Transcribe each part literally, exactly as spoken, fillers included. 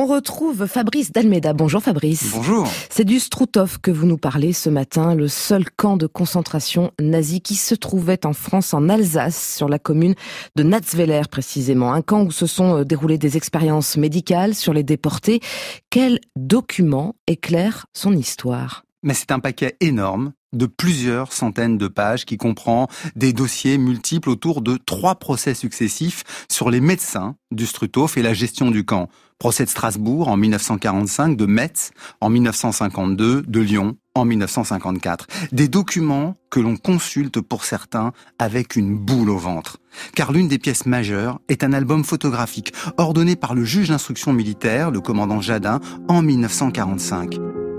On retrouve Fabrice d'Almeida. Bonjour Fabrice. Bonjour. C'est du Struthof que vous nous parlez ce matin, le seul camp de concentration nazi qui se trouvait en France, en Alsace, sur la commune de Natzweiler précisément. Un camp où se sont déroulées des expériences médicales sur les déportés. Quel document éclaire son histoire ? Mais c'est un paquet énorme de plusieurs centaines de pages qui comprend des dossiers multiples autour de trois procès successifs sur les médecins du Struthof et la gestion du camp. Procès de Strasbourg en dix-neuf cent quarante-cinq, de Metz en dix-neuf cent cinquante-deux, de Lyon en dix-neuf cent cinquante-quatre. Des documents que l'on consulte pour certains avec une boule au ventre. Car l'une des pièces majeures est un album photographique ordonné par le juge d'instruction militaire, le commandant Jadin, en dix-neuf cent quarante-cinq.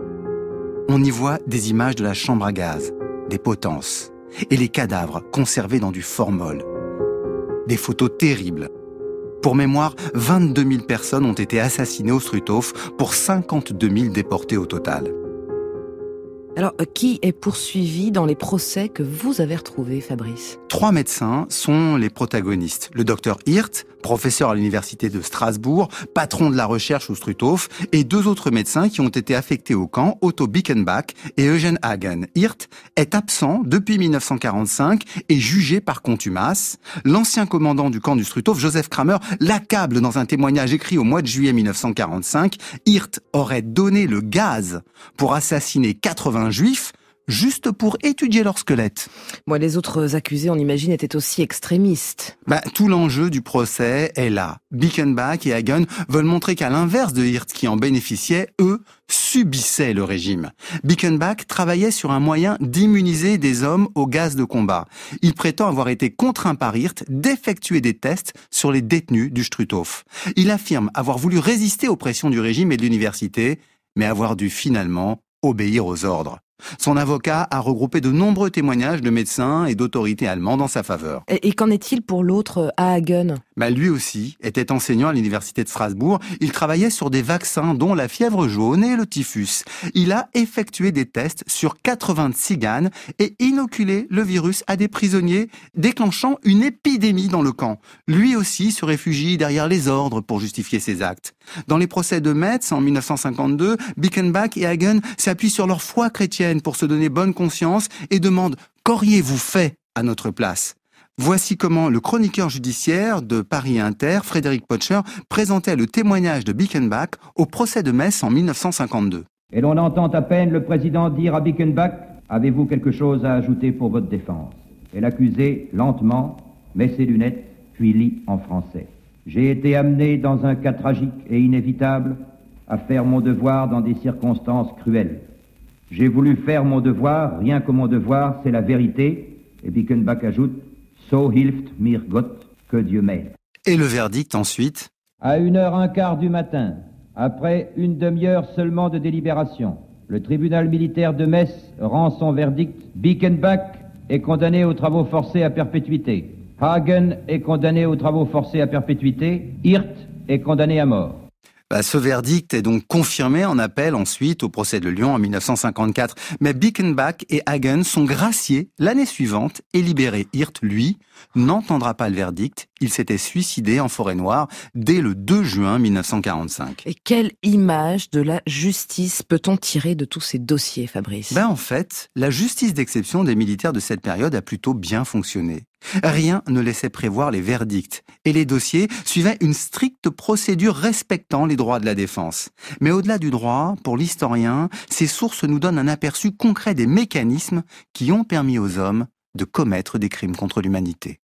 On y voit des images de la chambre à gaz, des potences et les cadavres conservés dans du formol. Des photos terribles. Pour mémoire, vingt-deux mille personnes ont été assassinées au Struthof pour cinquante-deux mille déportés au total. Alors, qui est poursuivi dans les procès que vous avez retrouvés, Fabrice ? Trois médecins sont les protagonistes. Le docteur Hirt, professeur à l'université de Strasbourg, patron de la recherche au Struthof, et deux autres médecins qui ont été affectés au camp, Otto Bickenbach et Eugen Hagen. Hirt est absent depuis dix-neuf cent quarante-cinq et jugé par contumace. L'ancien commandant du camp du Struthof, Joseph Kramer, l'accable dans un témoignage écrit au mois de juillet dix-neuf cent quarante-cinq. Hirt aurait donné le gaz pour assassiner quatre-vingts juifs, juste pour étudier leur squelette. Moi, les autres accusés, on imagine, étaient aussi extrémistes. Bah, tout l'enjeu du procès est là. Bickenbach et Hagen veulent montrer qu'à l'inverse de Hirt qui en bénéficiait, eux subissaient le régime. Bickenbach travaillait sur un moyen d'immuniser des hommes au gaz de combat. Il prétend avoir été contraint par Hirt d'effectuer des tests sur les détenus du Struthof. Il affirme avoir voulu résister aux pressions du régime et de l'université, mais avoir dû finalement obéir aux ordres. Son avocat a regroupé de nombreux témoignages de médecins et d'autorités allemandes en sa faveur. Et, et qu'en est-il pour l'autre, Hagen ? Bah, lui aussi était enseignant à l'université de Strasbourg. Il travaillait sur des vaccins dont la fièvre jaune et le typhus. Il a effectué des tests sur quatre-vingts tziganes et inoculé le virus à des prisonniers, déclenchant une épidémie dans le camp. Lui aussi se réfugie derrière les ordres pour justifier ses actes. Dans les procès de Metz en dix-neuf cent cinquante-deux, Bickenbach et Hagen s'appuient sur leur foi chrétienne pour se donner bonne conscience et demandent « Qu'auriez-vous fait à notre place ?» Voici comment le chroniqueur judiciaire de Paris Inter, Frédéric Potscher, présentait le témoignage de Bickenbach au procès de Metz en dix-neuf cent cinquante-deux. Et l'on entend à peine le président dire à Bickenbach « Avez-vous quelque chose à ajouter pour votre défense ?» Et l'accusé, lentement, met ses lunettes, puis lit en français. « J'ai été amené dans un cas tragique et inévitable à faire mon devoir dans des circonstances cruelles. J'ai voulu faire mon devoir, rien que mon devoir, c'est la vérité. » Et Bickenbach ajoute « So hilft mir Gott, que Dieu m'aide. » Et le verdict ensuite ? À une heure un quart du matin, après une demi-heure seulement de délibération, le tribunal militaire de Metz rend son verdict. Bickenbach est condamné aux travaux forcés à perpétuité. Hagen est condamné aux travaux forcés à perpétuité. Hirt est condamné à mort. Bah, ce verdict est donc confirmé en appel ensuite au procès de Lyon en dix-neuf cent cinquante-quatre. Mais Bickenbach et Hagen sont graciés l'année suivante et libérés. Hirt, lui, n'entendra pas le verdict. Il s'était suicidé en Forêt-Noire dès le deux juin dix-neuf cent quarante-cinq. Et quelle image de la justice peut-on tirer de tous ces dossiers, Fabrice ? Ben en fait, la justice d'exception des militaires de cette période a plutôt bien fonctionné. Rien ne laissait prévoir les verdicts et les dossiers suivaient une stricte procédure respectant les droits de la défense. Mais au-delà du droit, pour l'historien, ces sources nous donnent un aperçu concret des mécanismes qui ont permis aux hommes de commettre des crimes contre l'humanité.